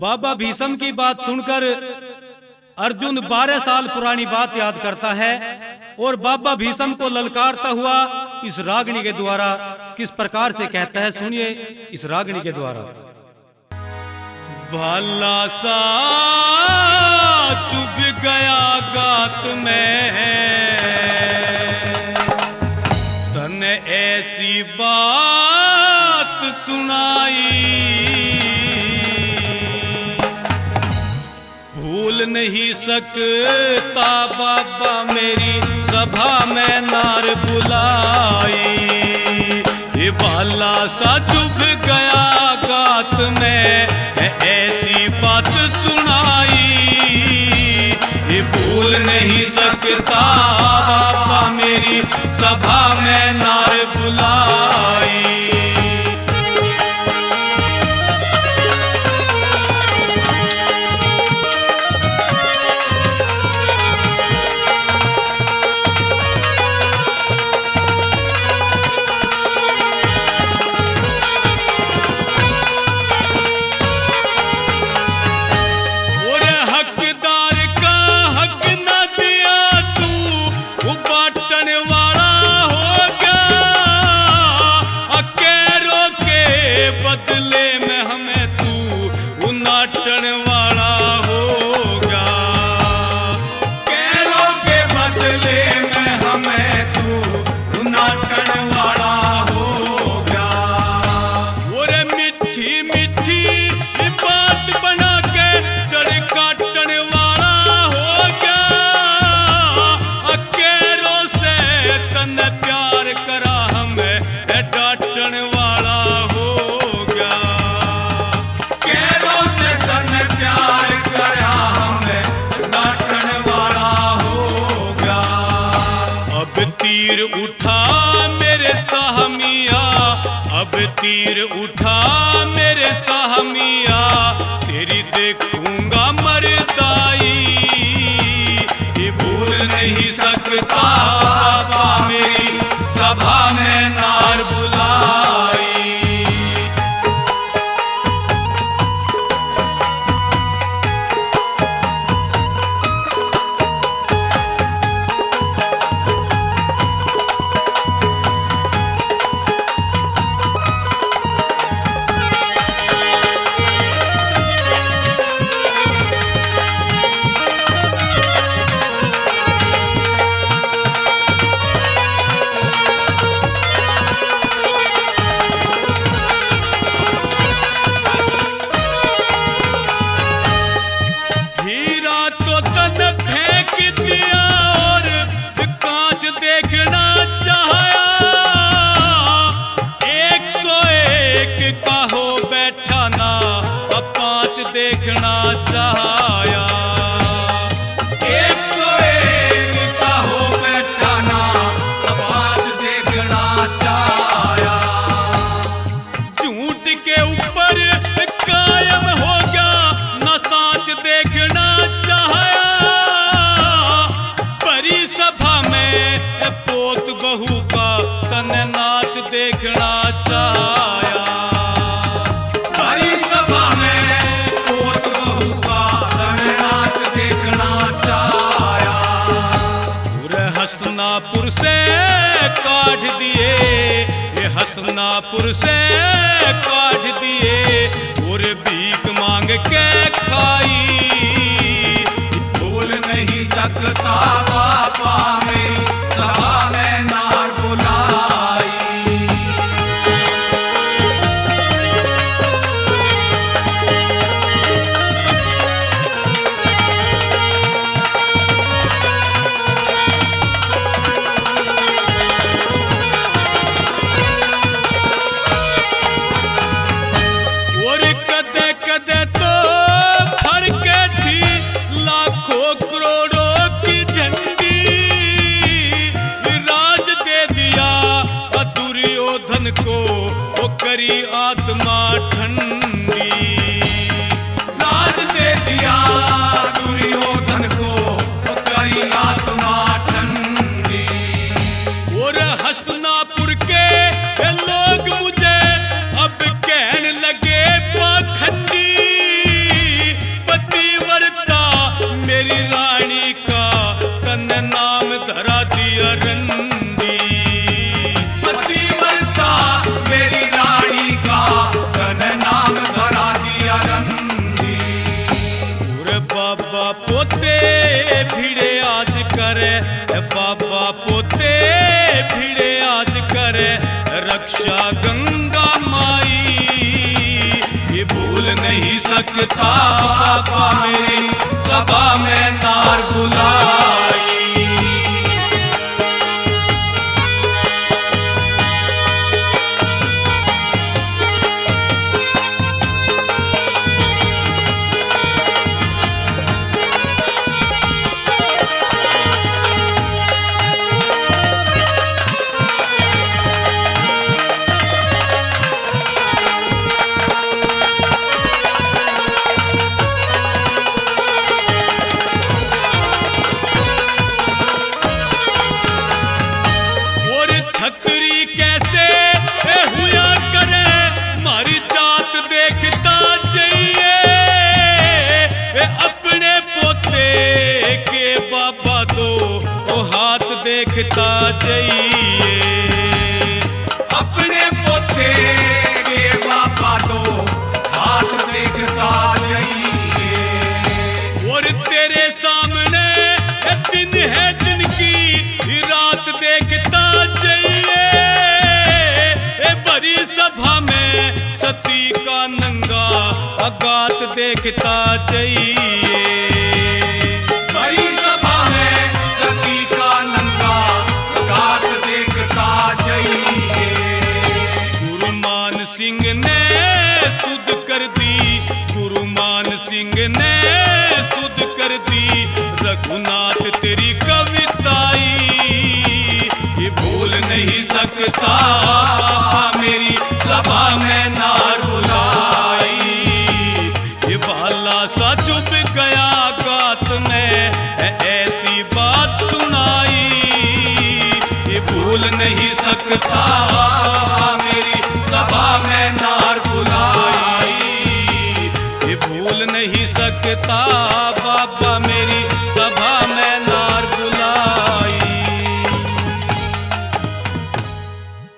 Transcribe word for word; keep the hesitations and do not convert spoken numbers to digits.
बाबा भीष्म की बात सुनकर अर्जुन बारह साल पुरानी बात याद करता है और बाबा भीष्म को ललकारता हुआ इस रागनी के द्वारा किस प्रकार से कहता है, सुनिए इस रागनी के द्वारा। भला सा चुभ गया गात में तन ऐसी बात सुनाई, भूल नहीं सकता बाबा मेरी सभा में नार बुलाई। ये बाला सा चुभ गया गात में ऐसी बात सुनाई, ये भूल नहीं सकता बाबा मेरी सभा में नार बुलाई। अब तीर उठा मेरे साहमिया, तेरी देखूंगा मरदाई, ये भूल नहीं सकता बाबा मेरी सभा में नार बुलाई। देखना चाहा एक सौ एक का हो बैठाना, पाँच देखना चाहा, झूठ के ऊपर कायम हो गया न साच देखना चाहा, बड़ी सभा में पोत बहू का तन नाच देखना चाहा। हसनापुर से काढ़ दिए, ये हसनापुर से काढ़ दिए और भीख मांग के खाई, भूल नहीं सकता बाबा मेरी सभा में नार बुलाई। लाखों करोड़ों की झंडी राज पोते भिड़े आज करे, बाबा पोते भिड़े आज करे, रक्षा गंगा माई। ये भूल नहीं सकता बाबा मेरी सभा में नार बुलाई। छतरी कैसे हुआ करे, मारी जात देखता जाइए, अपने पोते के बाबा दो ओ हाथ देखता जाइए, अपने पोते के बाबा दो हाथ देखता जाइए। और तेरे सामने दिन है दिन की रात देखता बड़ी सभा में सती का नंगा अगात देखता जाइए, बड़ी सभा में सती का नंगा अगात देखता जाइए। गुरु मान सिंह ने सुध कर दी, गुरु मान सिंह ने सुध कर दी, रघुनाथ तेरी कविताई ये भूल नहीं सकता मेरी सभा में नार बुलाई। ये बाला सा चुप गया गात में ऐसी बात सुनाई, ये भूल नहीं सकता मेरी सभा में नार बुलाई। ये भूल नहीं सकता बाबा मेरी